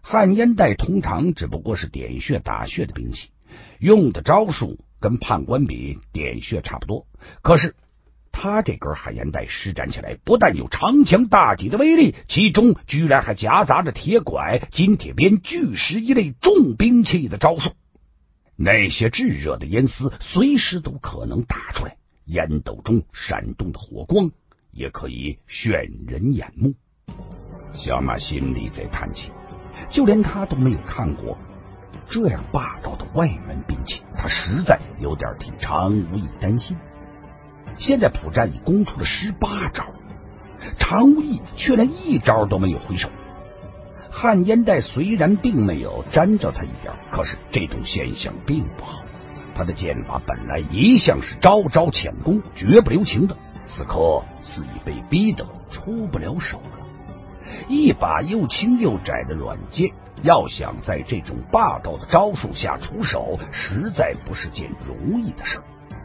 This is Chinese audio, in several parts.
旱烟袋通常只不过是点穴打穴的兵器，用的招数跟判官比点穴差不多，可是他这根旱烟袋施展起来不但有长枪大戟的威力，其中居然还夹杂着铁拐、金铁鞭、巨石一类重兵器的招数。那些炙热的烟丝随时都可能打出来，烟斗中闪动的火光也可以眩人眼目。小马心里在叹气，就连他都没有看过这样霸道的外门兵器，他实在有点替常无义担心。现在朴战已攻出了18招，常无义却连1招都没有回手。旱烟袋虽然并没有沾着他一点，可是这种现象并不好。他的剑法本来一向是招招抢攻，绝不留情的，此刻似已被逼得出不了手了。一把又轻又窄的软剑，要想在这种霸道的招数下出手，实在不是件容易的事。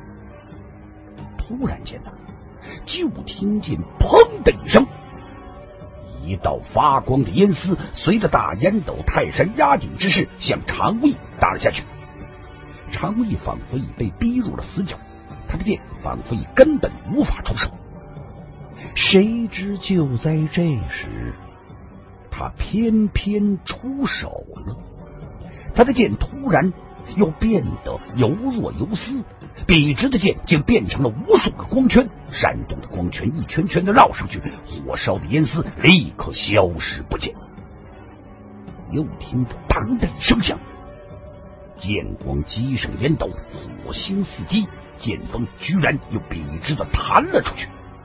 突然间呢，就听见砰的一声，一道发光的烟丝随着大烟斗泰山压顶之势向常无义打了下去。常无义仿佛已被逼入了死角，他的剑仿佛已根本无法出手。谁知就在这时，他偏偏出手了。他的剑突然又变得由弱由丝，笔直的剑竟变成了无数个光圈，闪动的光圈一圈圈的绕上去，火烧的烟丝立刻消失不见。又听得砰的一声响，剑光击上烟斗，火星四击，剑锋居然又笔直的弹了出去。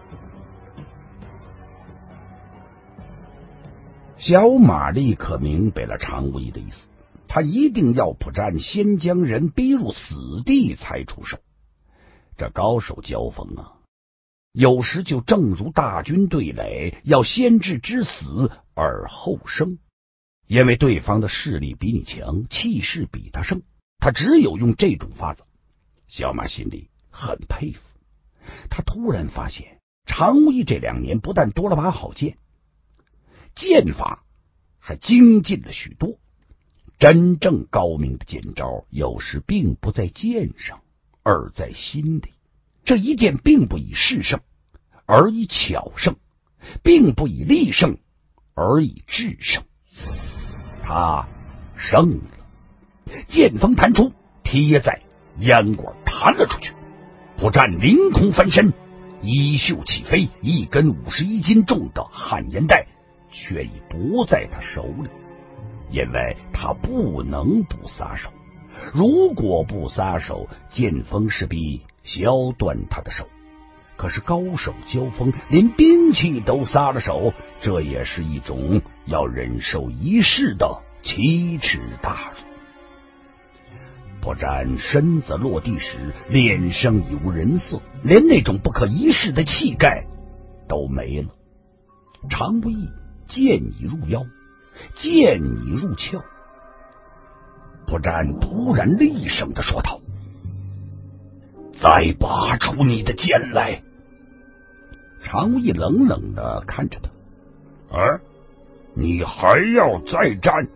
小马立刻明白了常无义的意思，他一定要朴战先将人逼入死地才出手。这高手交锋啊，有时就正如大军对垒，要先置之死而后生。因为对方的势力比你强，气势比他盛，他只有用这种法子。小马心里很佩服，他突然发现常无义这2年不但多了把好剑，剑法还精进了许多。真正高明的剑招有时并不在剑上，而在心里。这一剑并不以势胜，而以巧胜，并不以力胜，而以智胜。他胜了，剑锋弹出，贴在烟管弹了出去。朴战凌空翻身，衣袖起飞，一根51斤重的旱烟袋却已不在他手里，因为他不能不撒手。如果不撒手，剑锋势必削断他的手。可是高手交锋，连兵器都撒了手，这也是一种要忍受一世的奇耻大辱。朴战身子落地时，脸上已无人色，连那种不可一世的气概都没了。常无义剑已入腰，剑已入鞘。朴战突然厉声地说道：“再拔出你的剑来！”常无义冷冷地看着他：“你还要再战？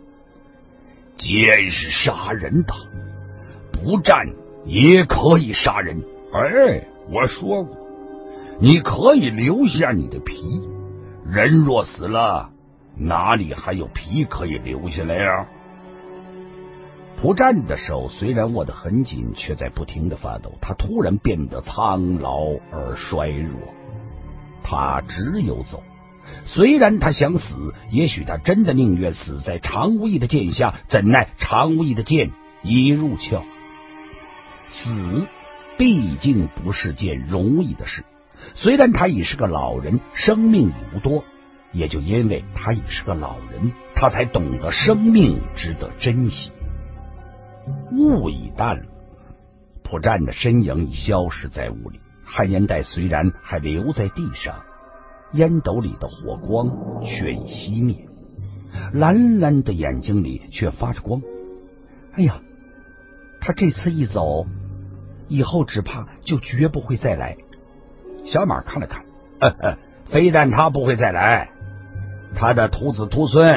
剑是杀人的，不战也可以杀人。我说过，你可以留下你的皮，人若死了，哪里还有皮可以留下来啊？”朴战的手虽然握得很紧，却在不停的发抖。他突然变得苍老而衰弱，他只有走。虽然他想死，也许他真的宁愿死在常无义的剑下，怎奈常无义的剑已入鞘。死毕竟不是件容易的事，虽然他已是个老人，生命已无多，也就因为他已是个老人，他才懂得生命值得珍惜。雾已淡了，朴战的身影已消失在雾里。旱烟袋虽然还留在地上，烟斗里的火光却已熄灭，蓝蓝的眼睛里却发着光。哎呀，他这次一走，以后只怕就绝不会再来。小马看了看，非但他不会再来，他的徒子徒孙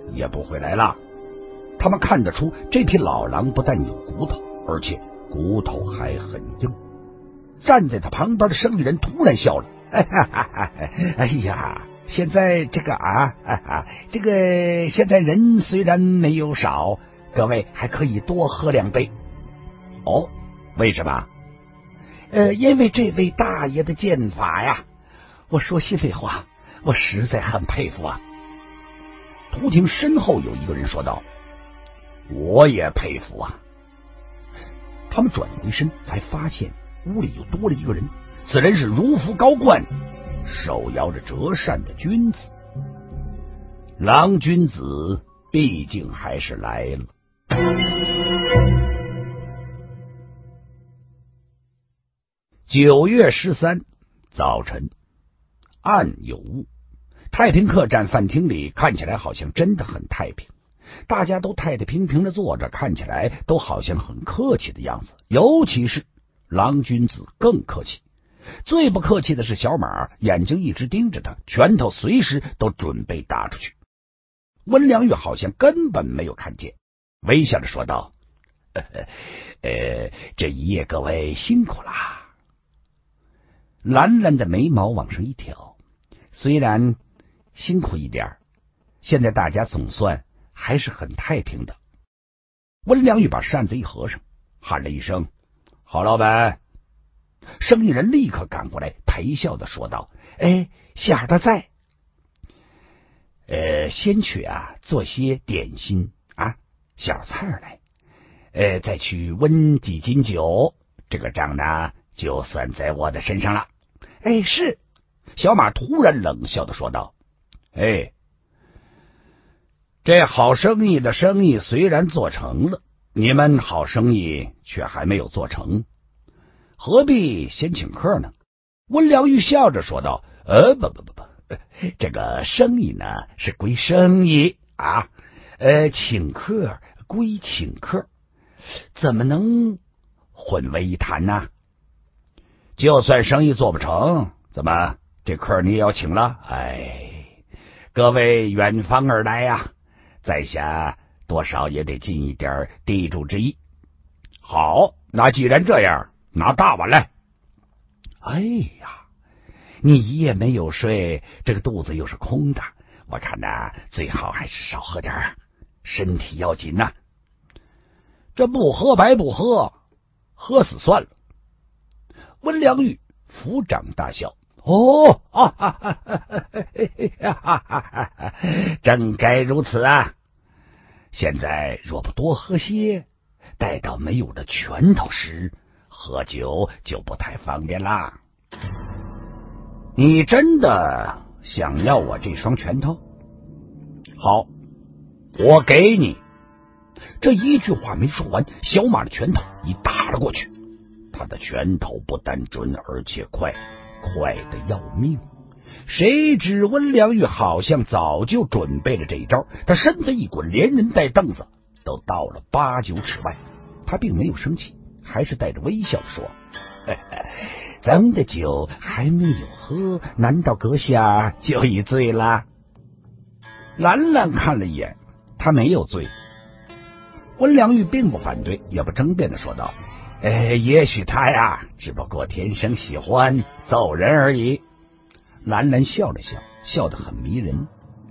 也不会来了。他们看得出这匹老狼不但有骨头，而且骨头还很硬。站在他旁边的生意人突然笑了，哎呀，现在这个现在人虽然没有少，各位还可以多喝2杯。哦，为什么？因为这位大爷的剑法呀，我说心里话，我实在很佩服啊。图亭身后有一个人说道，我也佩服啊。他们转回身才发现屋里又多了一个人，此人是如服高冠，手摇着折扇的君子。郎君子毕竟还是来了。9月13早晨，暗有雾，太平客栈饭厅里看起来好像真的很太平，大家都太太平平的坐着，看起来都好像很客气的样子，尤其是郎君子更客气。最不客气的是小马，眼睛一直盯着他，拳头随时都准备打出去。温良玉好像根本没有看见，微笑着说道，这一夜各位辛苦啦。蓝蓝的眉毛往上一挑，虽然辛苦一点，现在大家总算还是很太平的。温良玉把扇子一合上，喊了一声，郝老板。生意人立刻赶过来，陪笑的说道，小的在。先去做些点心小菜来，再去温几斤酒，这个账呢就算在我的身上了。是。小马突然冷笑的说道，这好生意的生意虽然做成了，你们好生意却还没有做成，何必先请客呢？温良玉笑着说道，不，这个生意呢是归生意请客归请客，怎么能混为一谈呢？就算生意做不成，怎么这客你也要请了？各位远方而来呀，在下多少也得尽一点地主之谊。好，那既然这样，拿大碗来。你一夜没有睡，这个肚子又是空的，我看最好还是少喝点，身体要紧呐。这不喝白不喝，喝死算了。温良玉抚掌大笑，正该如此啊！现在若不多喝些，待到没有了拳头时，喝酒就不太方便啦。你真的想要我这双拳头？好，我给你。这一句话没说完，小马的拳头已打了过去。他的拳头不但准，而且快得要命。谁知温良玉好像早就准备了这一招，他身子一滚，连人带凳子都到了8、9尺外。他并没有生气，还是带着微笑说，咱的酒还没有喝，难道阁下就已醉了？兰兰看了一眼，他没有醉。温良玉并不反对，也不争辩的说道，也许他只不过天生喜欢揍人而已。兰兰笑了笑，笑得很迷人。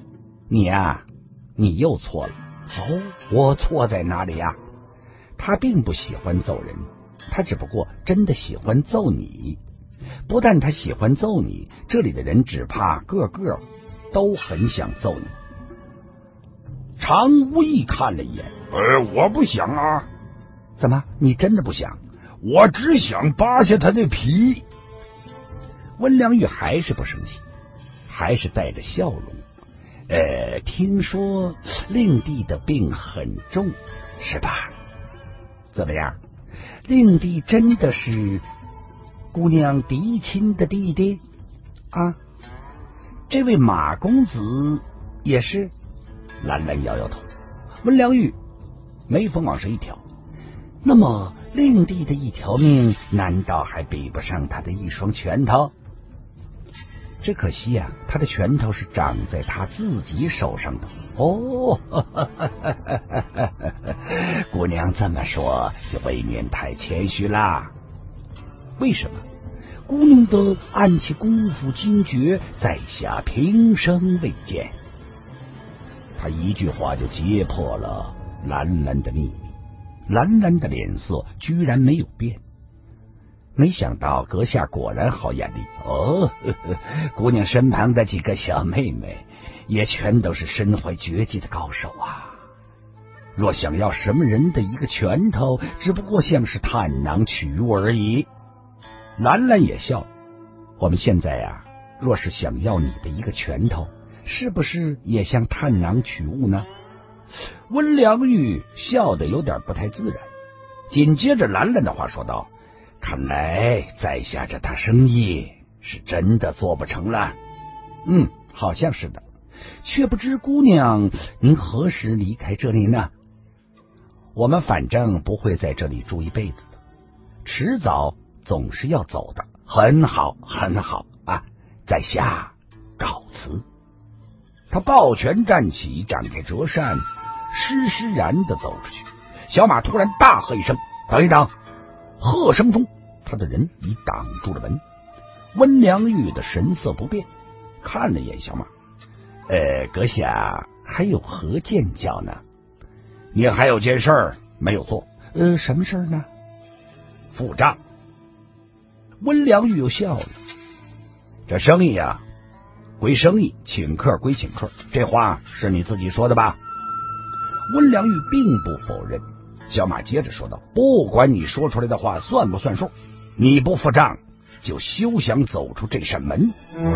你又错了。我错在哪里呀？他并不喜欢揍人，他只不过真的喜欢揍你。不但他喜欢揍你，这里的人只怕个个都很想揍你。常无义看了一眼，我不想啊。怎么，你真的不想？我只想扒下他的皮。温良玉还是不生气，还是带着笑容。听说令弟的病很重，是吧？怎么样？令弟真的是姑娘嫡亲的弟弟这位马公子也是？兰兰摇摇头。温良玉眉峰往上一挑，那么令弟的一条命难道还比不上他的一双拳头？ 只可惜呀，他的拳头是长在他自己手上的。哦，姑娘这么说，就未免太谦虚啦。为什么？姑娘的暗器功夫精绝，在下平生未见。他一句话就揭破了兰兰的秘密。兰兰的脸色居然没有变。没想到阁下果然好眼力哦，姑娘身旁的几个小妹妹也全都是身怀绝技的高手啊。若想要什么人的一个拳头，只不过像是探囊取物而已。兰兰也笑了，我们现在啊，若是想要你的一个拳头，是不是也像探囊取物呢？温良玉笑得有点不太自然，紧接着兰兰的话说道，看来在下这大生意是真的做不成了。好像是的，却不知姑娘您何时离开这里呢？我们反正不会在这里住一辈子的，迟早总是要走的。很好很好啊，在下告辞。他抱拳站起，展开折扇，施施然的走出去。小马突然大喝一声，等一等！喝声中，他的人已挡住了门。温良玉的神色不变，看了一眼小马，阁下还有何见教呢？你还有件事儿没有做。什么事儿呢？付账。温良玉又笑了，这生意啊归生意，请客归请客，这话是你自己说的吧？温良玉并不否认。小马接着说道，不管你说出来的话算不算数，你不付账就休想走出这扇门。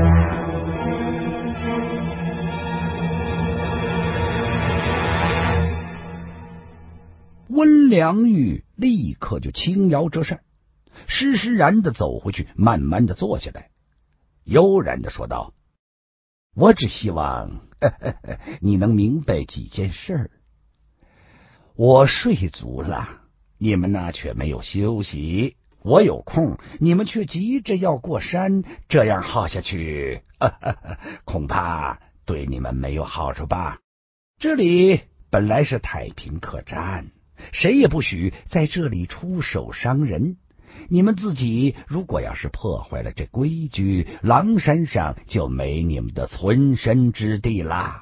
温良玉立刻就轻摇折扇，施施然的走回去，慢慢的坐下来，悠然的说道，我只希望你能明白几件事。我睡足了，你们呢却没有休息，我有空，你们却急着要过山，这样耗下去恐怕对你们没有好处吧。这里本来是太平客栈，谁也不许在这里出手伤人，你们自己如果要是破坏了这规矩，狼山上就没你们的存身之地啦。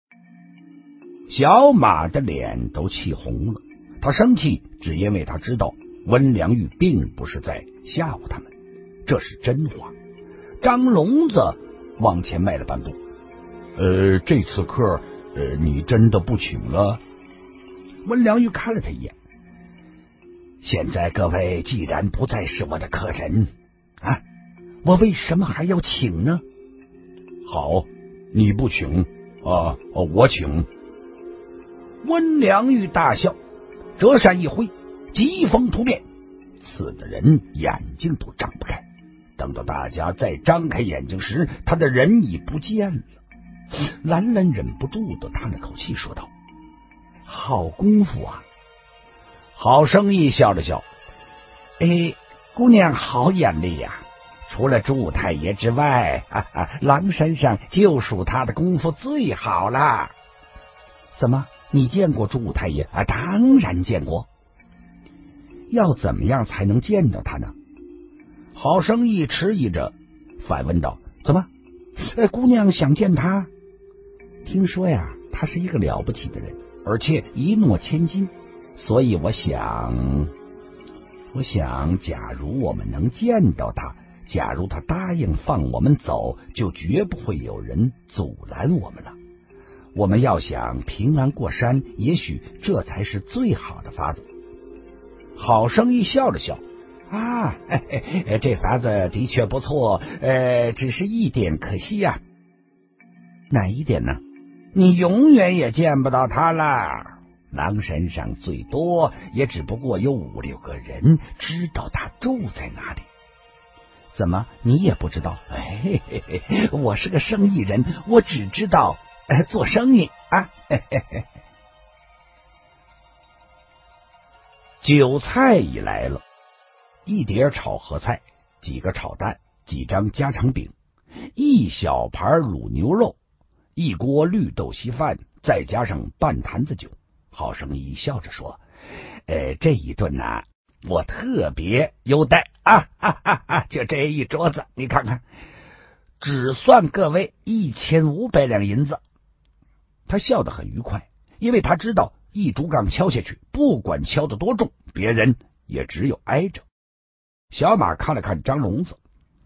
小马的脸都气红了，他生气只因为他知道温良玉并不是在吓唬他们，这是真话。张聋子往前迈了半步，这次客你真的不请了？温良玉看了他一眼，现在各位既然不再是我的客人啊，我为什么还要请呢？好，你不请我请。温良玉大笑，折扇一挥，疾风突变，刺的人眼睛都张不开。等到大家再张开眼睛时，他的人已不见了。兰兰忍不住的叹了口气，说道，好功夫啊。好生意笑了笑，姑娘好眼力呀，除了祝太爷之外，狼山上就属他的功夫最好了。怎么，你见过祝太爷？当然见过。要怎么样才能见到他呢？好生意迟疑着反问道，怎么，姑娘想见他？听说呀，他是一个了不起的人，而且一诺千金，所以我想，假如我们能见到他，假如他答应放我们走，就绝不会有人阻拦我们了。我们要想平安过山，也许这才是最好的法子。好生意笑了笑，这法子的确不错，只是一点可惜呀。哪一点呢？你永远也见不到他了。狼山上最多也只不过有5-6个人知道他住在哪里。怎么，你也不知道？我是个生意人，我只知道做生意啊。酒菜已来了，一碟炒合菜，几个炒蛋，几张家常饼， 一小盘卤牛肉，一锅绿豆稀饭，再加上半坛子酒。好生一笑着说：“这一顿呢，我特别优待啊！就这一桌子，你看看，只算各位1500两银子。”他笑得很愉快，因为他知道一竹杠敲下去，不管敲得多重，别人也只有挨着。小马看了看张聋子，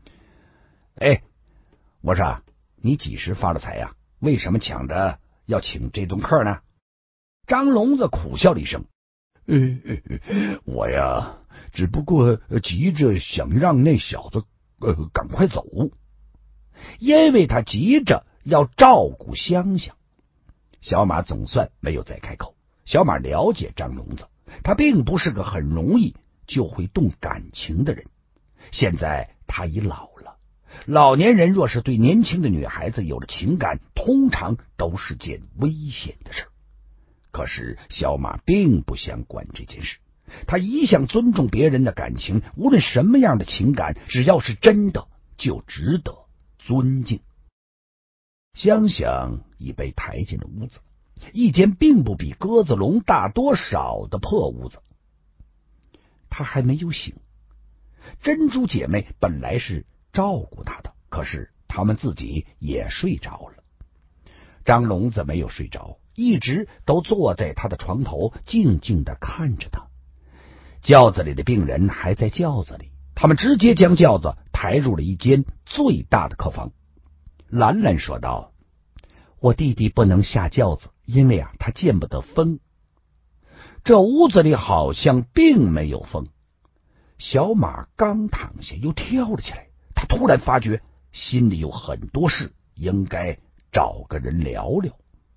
我说你几时发了财呀？为什么抢着要请这顿客呢？张聋子苦笑了一声，我呀，只不过急着想让那小子赶快走，因为他急着要照顾香香。小马总算没有再开口。小马了解张聋子，他并不是个很容易就会动感情的人。现在他已老了，老年人若是对年轻的女孩子有了情感，通常都是件危险的事。可是小马并不想管这件事，他一向尊重别人的感情，无论什么样的情感，只要是真的，就值得尊敬。香香已被抬进了屋子，一间并不比鸽子笼大多少的破屋子。她还没有醒。珍珠姐妹本来是照顾她的，可是她们自己也睡着了。张聋子没有睡着，一直都坐在他的床头，静静地看着他。轿子里的病人还在轿子里，他们直接将轿子抬入了一间最大的客房。兰兰说道：“我弟弟不能下轿子，因为他见不得风。”这屋子里好像并没有风。小马刚躺下又跳了起来，他突然发觉心里有很多事应该找个人聊聊。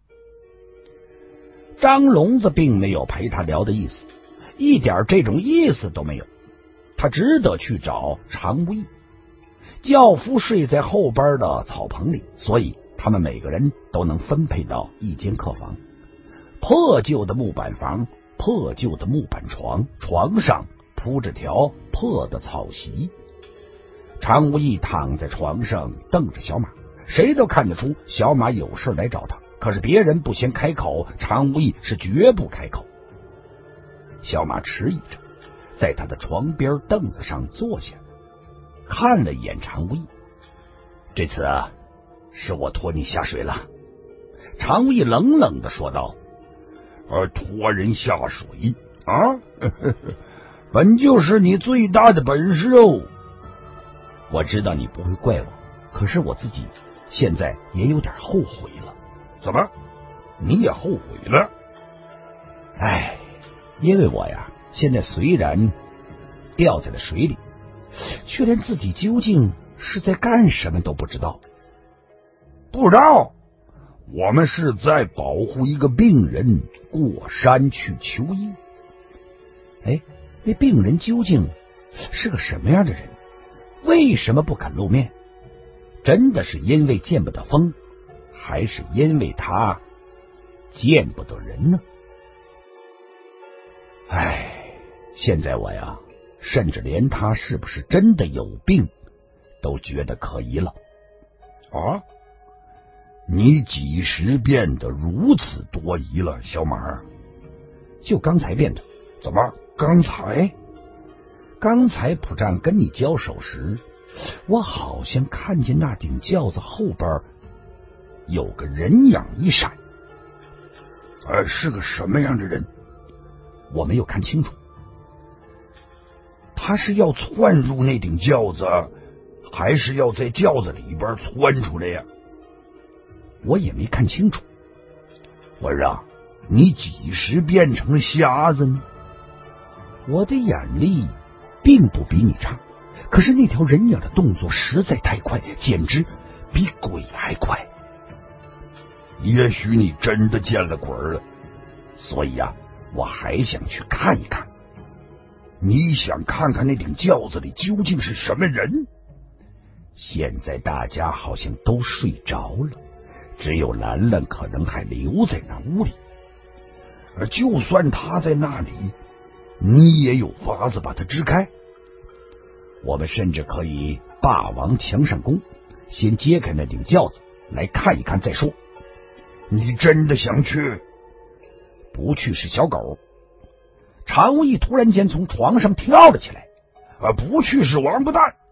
张聋子并没有陪他聊的意思，一点这种意思都没有。他只得去找常无义。轿夫睡在后边的草棚里，所以他们每个人都能分配到一间客房。破旧的木板房，破旧的木板床，床上铺着条破的草席。常无义躺在床上瞪着小马，谁都看得出小马有事来找他，可是别人不先开口，常无义是绝不开口。小马迟疑着，在他的床边凳子上坐下，看了一眼常无义。这次是我拖你下水了。常无义冷冷的说道：“拖人下水啊，本就是你最大的本事哦。我知道你不会怪我，可是我自己现在也有点后悔了。”“怎么，你也后悔了？”“因为我呀，现在虽然掉在了水里，却连自己究竟是在干什么都不知道。”“不知道？我们是在保护一个病人过山去求医。”“那病人究竟是个什么样的人？为什么不肯露面？真的是因为见不得风，还是因为他见不得人呢？”“现在我呀，甚至连他是不是真的有病都觉得可疑了。”“啊？你几时变得如此多疑了，小马？”“就刚才变的。”“怎么刚才？”“刚才普丈跟你交手时，我好像看见那顶轿子后边有个人影一闪。”“是个什么样的人？”“我没有看清楚。”“他是要窜入那顶轿子，还是要在轿子里边窜出来呀？”“我也没看清楚。”“我说，你几时变成了瞎子呢？”“我的眼力并不比你差，可是那条人影的动作实在太快，简直比鬼还快。”“也许你真的见了鬼了，所以我还想去看一看。”“你想看看那顶轿子里究竟是什么人？”“现在大家好像都睡着了，只有兰兰可能还留在那屋里。而就算她在那里，你也有法子把她支开。我们甚至可以霸王墙上弓， 先揭开那顶轿子来看一看再说。 你真的想去？ 不去是小狗。常无义突然间从床上跳了起来。 不去是王八蛋！